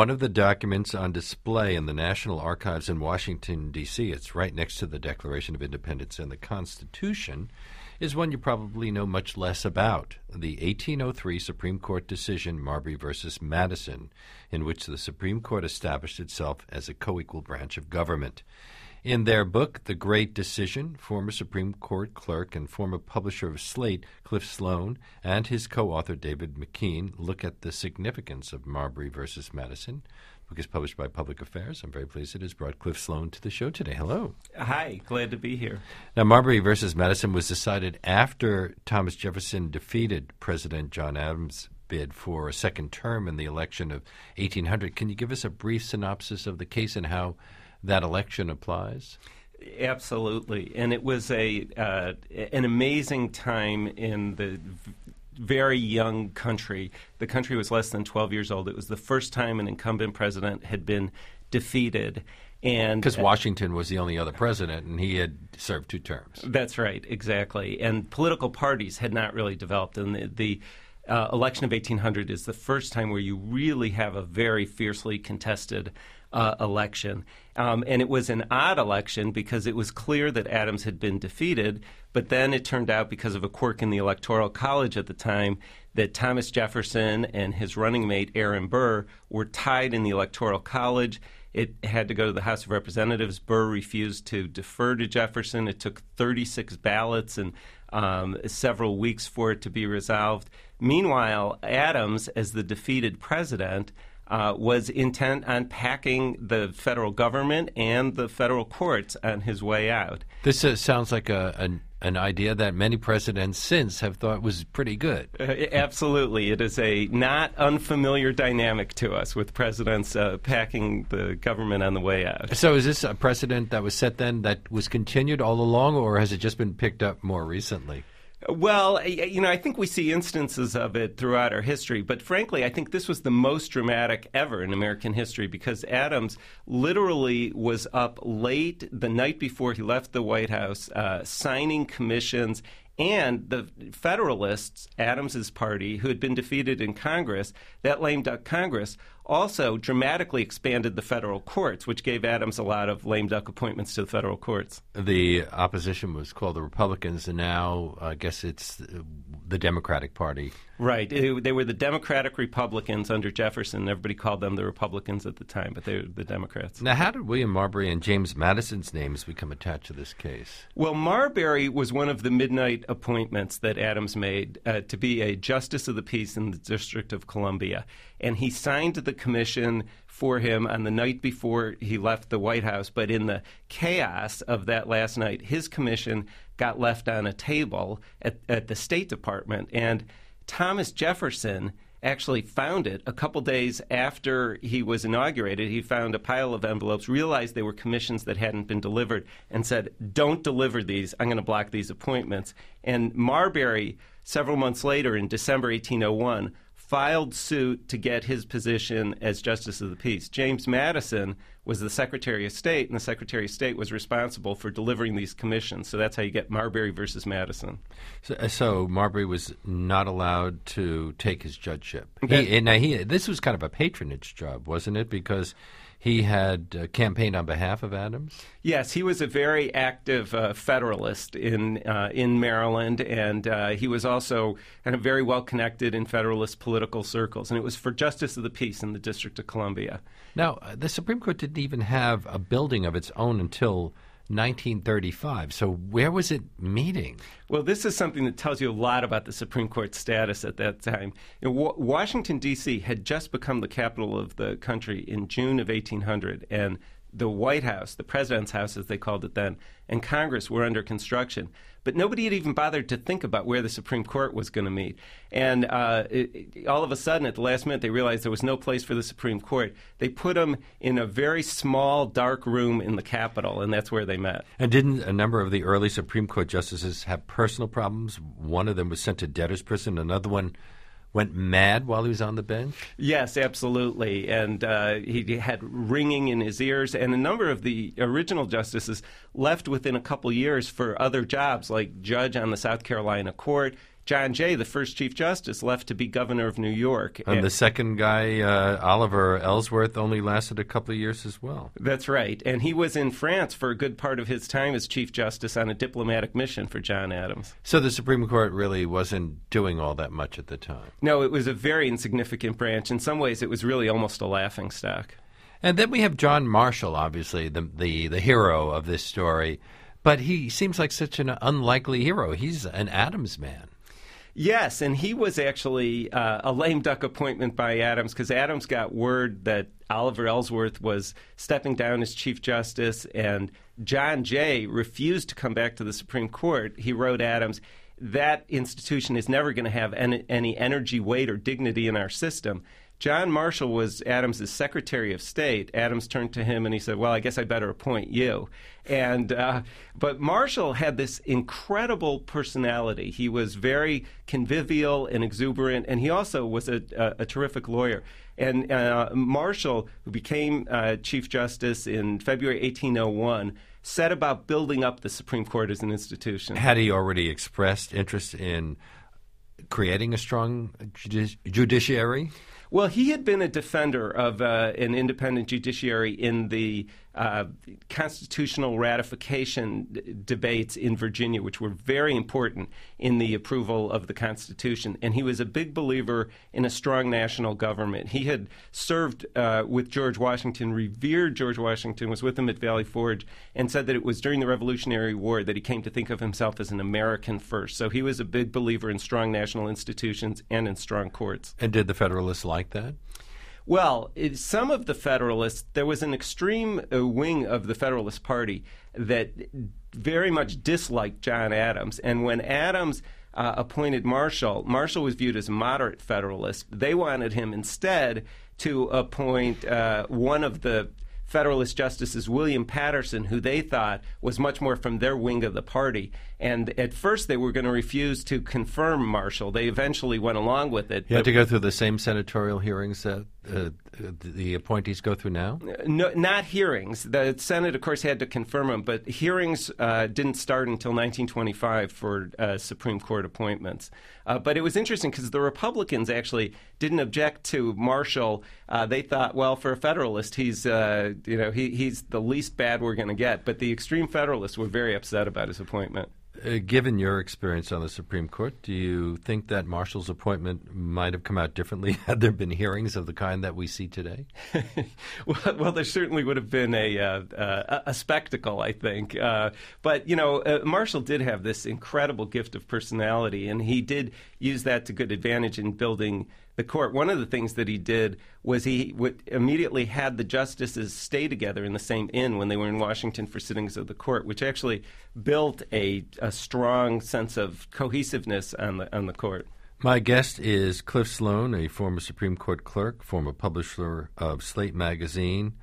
one of the documents on display in the National Archives in Washington, D.C., it's right next to the Declaration of Independence and the Constitution, is one you probably know much less about, the 1803 Supreme Court decision Marbury v. Madison, in which the Supreme Court established itself as a co-equal branch of government. In their book, The Great Decision, former Supreme Court clerk and former publisher of Slate, Cliff Sloan, and his co-author David McKean look at the significance of Marbury v. Madison. The book is published by Public Affairs. I'm very pleased it has brought Cliff Sloan to the show today. Hello. Hi, glad to be here. Now, Marbury v. Madison was decided after Thomas Jefferson defeated President John Adams' bid for a second term in the election of 1800. Can you give us a brief synopsis of the case and how that election applies? Absolutely. And it was an amazing time in the very young country. The country was less than 12 years old. It was the first time an incumbent president had been defeated. Because Washington was the only other president, and he had served 2 terms. That's right, exactly. And political parties had not really developed. And the election of 1800 is the first time where you really have a very fiercely contested election. And it was an odd election because it was clear that Adams had been defeated, but then it turned out, because of a quirk in the Electoral College at the time, that Thomas Jefferson and his running mate Aaron Burr were tied in the Electoral College. It had to go to the House of Representatives. Burr refused to defer to Jefferson. It took 36 ballots and several weeks for it to be resolved. Meanwhile, Adams, as the defeated president, was intent on packing the federal government and the federal courts on his way out. This sounds like an idea that many presidents since have thought was pretty good. Absolutely. It is a not unfamiliar dynamic to us, with presidents packing the government on the way out. So is this a precedent that was set then that was continued all along, or has it just been picked up more recently? Well, I think we see instances of it throughout our history, but frankly, I think this was the most dramatic ever in American history, because Adams literally was up late the night before he left the White House, signing commissions, and the Federalists, Adams's party, who had been defeated in Congress, that lame duck Congress, also dramatically expanded the federal courts, which gave Adams a lot of lame duck appointments to the federal courts. The opposition was called the Republicans, and now I guess it's the Democratic Party. Right. They were the Democratic Republicans under Jefferson. Everybody called them the Republicans at the time, but they were the Democrats. Now, how did William Marbury and James Madison's names become attached to this case? Well, Marbury was one of the midnight appointments that Adams made to be a justice of the peace in the District of Columbia. And he signed the commission for him on the night before he left the White House. But in the chaos of that last night, his commission got left on a table at the State Department. And Thomas Jefferson actually found it a couple days after he was inaugurated. He found a pile of envelopes, realized they were commissions that hadn't been delivered, and said, "Don't deliver these. I'm going to block these appointments." And Marbury, several months later, in December 1801, filed suit to get his position as Justice of the Peace. James Madison was the Secretary of State, and the Secretary of State was responsible for delivering these commissions. So that's how you get Marbury versus Madison. So Marbury was not allowed to take his judgeship. This was kind of a patronage job, wasn't it? Because he had campaigned on behalf of Adams? Yes, he was a very active Federalist in Maryland, and he was also kind of very well connected in Federalist political circles. And it was for Justice of the Peace in the District of Columbia. Now, the Supreme Court didn't even have a building of its own until 1935. So where was it meeting? Well, this is something that tells you a lot about the Supreme Court's status at that time. Washington, D.C. had just become the capital of the country in June of 1800, and the White House, the President's House as they called it then, and Congress were under construction. But nobody had even bothered to think about where the Supreme Court was going to meet. And all of a sudden, at the last minute, they realized there was no place for the Supreme Court. They put them in a very small, dark room in the Capitol, and that's where they met. And didn't a number of the early Supreme Court justices have personal problems? One of them was sent to debtor's prison. Another one went mad while he was on the bench? Yes, absolutely. And he had ringing in his ears. And a number of the original justices left within a couple years for other jobs, like judge on the South Carolina court, John Jay, the first Chief Justice, left to be governor of New York. And the second guy, Oliver Ellsworth, only lasted a couple of years as well. That's right. And he was in France for a good part of his time as Chief Justice on a diplomatic mission for John Adams. So the Supreme Court really wasn't doing all that much at the time. No, it was a very insignificant branch. In some ways, it was really almost a laughingstock. And then we have John Marshall, obviously, the hero of this story. But he seems like such an unlikely hero. He's an Adams man. Yes, and he was actually a lame duck appointment by Adams because Adams got word that Oliver Ellsworth was stepping down as Chief Justice, and John Jay refused to come back to the Supreme Court. He wrote Adams, that institution is never going to have any energy, weight, or dignity in our system. John Marshall was Adams' Secretary of State. Adams turned to him and he said, well, I guess I better appoint you. But Marshall had this incredible personality. He was very convivial and exuberant, and he also was a terrific lawyer. And Marshall, who became Chief Justice in February 1801, set about building up the Supreme Court as an institution. Had he already expressed interest in creating a strong judiciary? Well, he had been a defender of an independent judiciary in the constitutional ratification debates in Virginia, which were very important in the approval of the Constitution. And he was a big believer in a strong national government. He had served with George Washington, revered George Washington, was with him at Valley Forge, and said that it was during the Revolutionary War that he came to think of himself as an American first. So he was a big believer in strong national institutions and in strong courts. And did the Federalists like that? Well, some of the Federalists, there was an extreme wing of the Federalist Party that very much disliked John Adams. And when Adams appointed Marshall, Marshall was viewed as a moderate Federalist. They wanted him instead to appoint one of the Federalist justices, William Patterson, who they thought was much more from their wing of the party. And at first they were going to refuse to confirm Marshall. They eventually went along with it. You had to go through the same senatorial hearings that the appointees go through now? No, not hearings. The Senate, of course, had to confirm them, but hearings didn't start until 1925 for Supreme Court appointments. But it was interesting because the Republicans actually didn't object to Marshall. They thought, well, for a Federalist, he's the least bad we're going to get. But the extreme Federalists were very upset about his appointment. Given your experience on the Supreme Court, do you think that Marshall's appointment might have come out differently had there been hearings of the kind that we see today? Well, there certainly would have been a spectacle, I think. But Marshall did have this incredible gift of personality, and he did use that to good advantage in building the court. One of the things that he did was he immediately had the justices stay together in the same inn when they were in Washington for sittings of the court, which actually built a strong sense of cohesiveness on the court. My guest is Cliff Sloan, a former Supreme Court clerk, former publisher of Slate Magazine,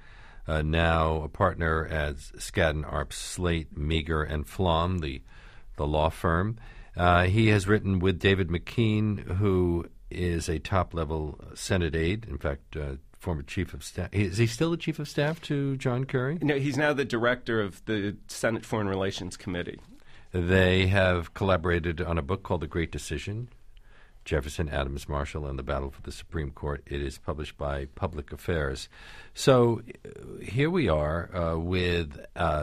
now a partner at Skadden Arps, Slate, Meagher, and Flom, the law firm. He has written with David McKean, who is a top-level Senate aide, in fact, former chief of staff. Is he still the chief of staff to John Kerry? No, he's now the director of the Senate Foreign Relations Committee. They have collaborated on a book called The Great Decision, Jefferson, Adams, Marshall, and the Battle for the Supreme Court. It is published by Public Affairs. So here we are with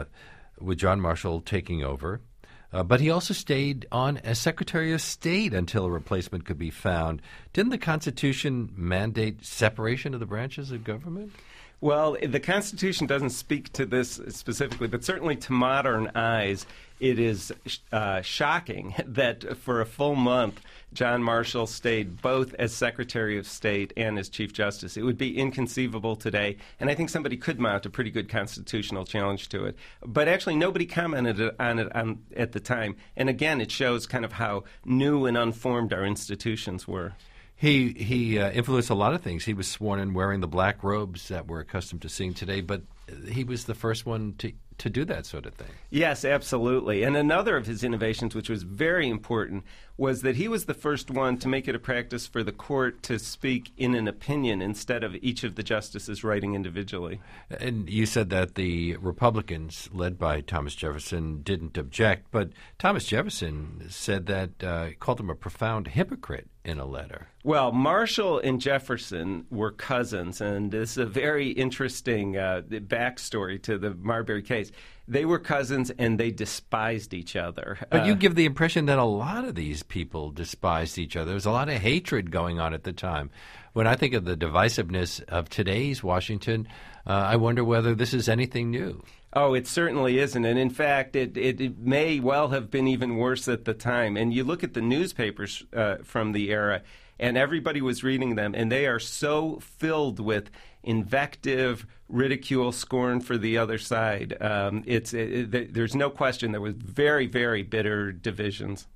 John Marshall taking over. But he also stayed on as Secretary of State until a replacement could be found. Didn't the Constitution mandate separation of the branches of government? Well, the Constitution doesn't speak to this specifically, but certainly to modern eyes, it is shocking that for a full month, John Marshall stayed both as Secretary of State and as Chief Justice. It would be inconceivable today, and I think somebody could mount a pretty good constitutional challenge to it. But actually, nobody commented on it at the time. And again, it shows kind of how new and unformed our institutions were. He influenced a lot of things. He was sworn in wearing the black robes that we're accustomed to seeing today, but he was the first one to do that sort of thing. Yes, absolutely. And another of his innovations, which was very important, was that he was the first one to make it a practice for the court to speak in an opinion instead of each of the justices writing individually. And you said that the Republicans, led by Thomas Jefferson, didn't object, but Thomas Jefferson said that, called him a profound hypocrite in a letter. Well, Marshall and Jefferson were cousins, and this is a very interesting backstory to the Marbury case. They were cousins, and they despised each other. But you give the impression that a lot of these people despised each other. There was a lot of hatred going on at the time. When I think of the divisiveness of today's Washington, I wonder whether this is anything new. Oh, it certainly isn't. And in fact, it may well have been even worse at the time. And you look at the newspapers from the era, and everybody was reading them, and they are so filled with invective, ridicule, scorn for the other side. There's no question there was very, very bitter divisions.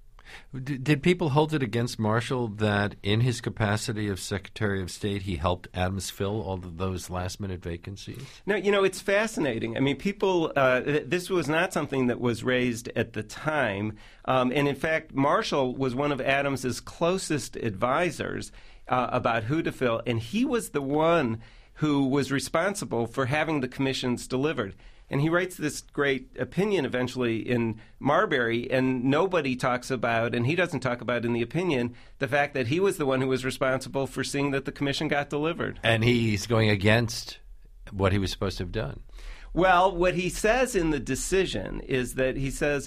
Did people hold it against Marshall that in his capacity of Secretary of State, he helped Adams fill all of those last-minute vacancies? No, it's fascinating. I mean, people, this was not something that was raised at the time. And in fact, Marshall was one of Adams's closest advisors about who to fill, and he was the one who was responsible for having the commissions delivered. And he writes this great opinion eventually in Marbury, and nobody talks about, and he doesn't talk about in the opinion, the fact that he was the one who was responsible for seeing that the commission got delivered. And he's going against what he was supposed to have done. Well, what he says in the decision is that he says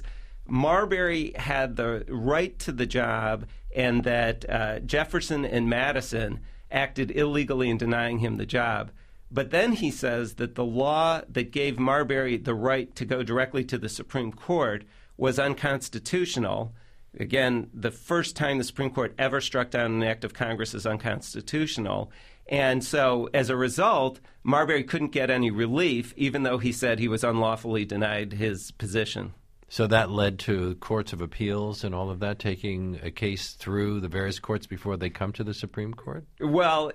Marbury had the right to the job and that Jefferson and Madison acted illegally in denying him the job. But then he says that the law that gave Marbury the right to go directly to the Supreme Court was unconstitutional. Again, the first time the Supreme Court ever struck down an act of Congress is unconstitutional. And so, as a result, Marbury couldn't get any relief, even though he said he was unlawfully denied his position. So that led to courts of appeals and all of that taking a case through the various courts before they come to the Supreme Court? Well,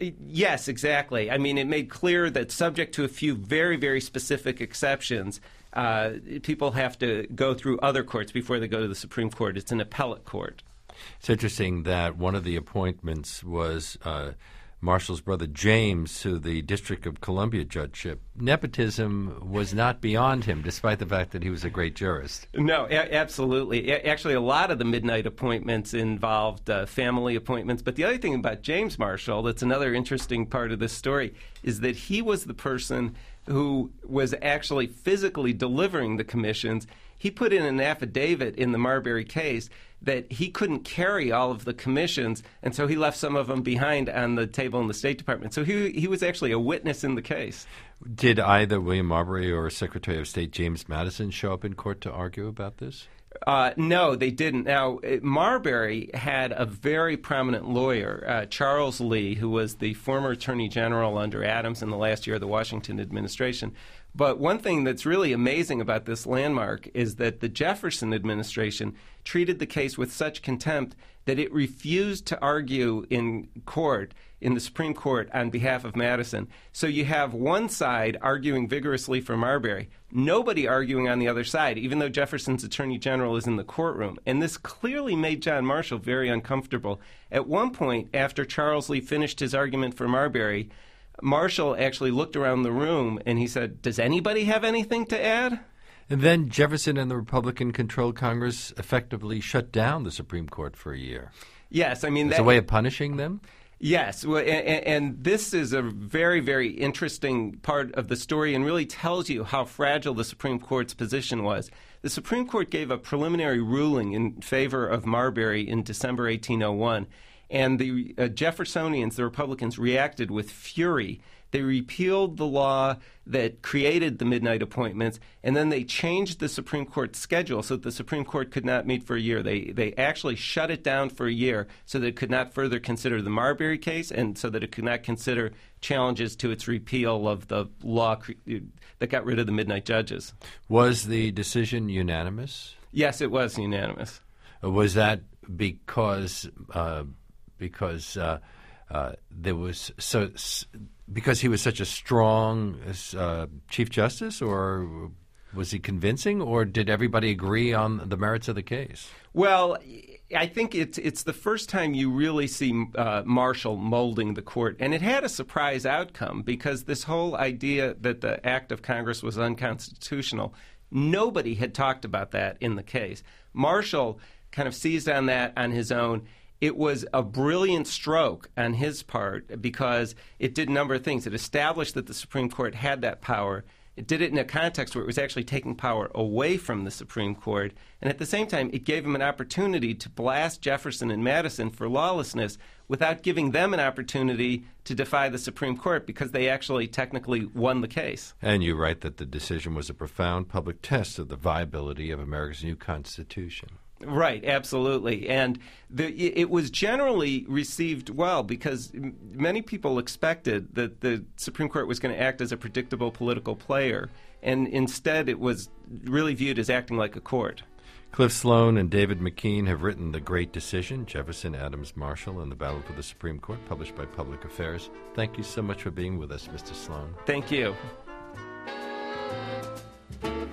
yes, exactly. I mean, it made clear that subject to a few very, very specific exceptions, people have to go through other courts before they go to the Supreme Court. It's an appellate court. It's interesting that one of the appointments was Marshall's brother James to the District of Columbia judgeship. Nepotism was not beyond him, despite the fact that he was a great jurist. No, absolutely. Actually, a lot of the midnight appointments involved family appointments. But the other thing about James Marshall that's another interesting part of this story is that he was the person who was actually physically delivering the commissions. He put in an affidavit in the Marbury case that he couldn't carry all of the commissions, and so he left some of them behind on the table in the State Department. So he was actually a witness in the case. Did either William Marbury or Secretary of State James Madison show up in court to argue about this? No, they didn't. Now, Marbury had a very prominent lawyer, Charles Lee, who was the former Attorney General under Adams in the last year of the Washington administration. But one thing that's really amazing about this landmark is that the Jefferson administration treated the case with such contempt that it refused to argue in court, in the Supreme Court, on behalf of Madison. So you have one side arguing vigorously for Marbury, nobody arguing on the other side, even though Jefferson's Attorney General is in the courtroom. And this clearly made John Marshall very uncomfortable. At one point, after Charles Lee finished his argument for Marbury, Marshall actually looked around the room and he said, "Does anybody have anything to add?" And then Jefferson and the Republican-controlled Congress effectively shut down the Supreme Court for a year. Yes, I mean that's a way of punishing them? Yes, well, and this is a very, very interesting part of the story and really tells you how fragile the Supreme Court's position was. The Supreme Court gave a preliminary ruling in favor of Marbury in December 1801, and the Jeffersonians, the Republicans, reacted with fury. They repealed the law that created the midnight appointments, and then they changed the Supreme Court schedule so that the Supreme Court could not meet for a year. They actually shut it down for a year so that it could not further consider the Marbury case and so that it could not consider challenges to its repeal of the law that got rid of the midnight judges. Was the decision unanimous? Yes, it was unanimous. Was that because there was because he was such a strong Chief Justice, or Was he convincing, or did everybody agree on the merits of the case? Well, I think it's the first time you really see Marshall molding the court, and it had a surprise outcome because this whole idea that the act of Congress was unconstitutional, nobody had talked about that in the case. Marshall kind of seized on that on his own. It was a brilliant stroke on his part because it did a number of things. It established that the Supreme Court had that power. It did it in a context where it was actually taking power away from the Supreme Court. And at the same time, it gave him an opportunity to blast Jefferson and Madison for lawlessness without giving them an opportunity to defy the Supreme Court because they actually technically won the case. And you write that the decision was a profound public test of the viability of America's new Constitution. Right, absolutely. And it was generally received well because many people expected that the Supreme Court was going to act as a predictable political player. And instead, it was really viewed as acting like a court. Cliff Sloan and David McKean have written The Great Decision, Jefferson, Adams, Marshall, and the Battle for the Supreme Court, published by Public Affairs. Thank you so much for being with us, Mr. Sloan. Thank you.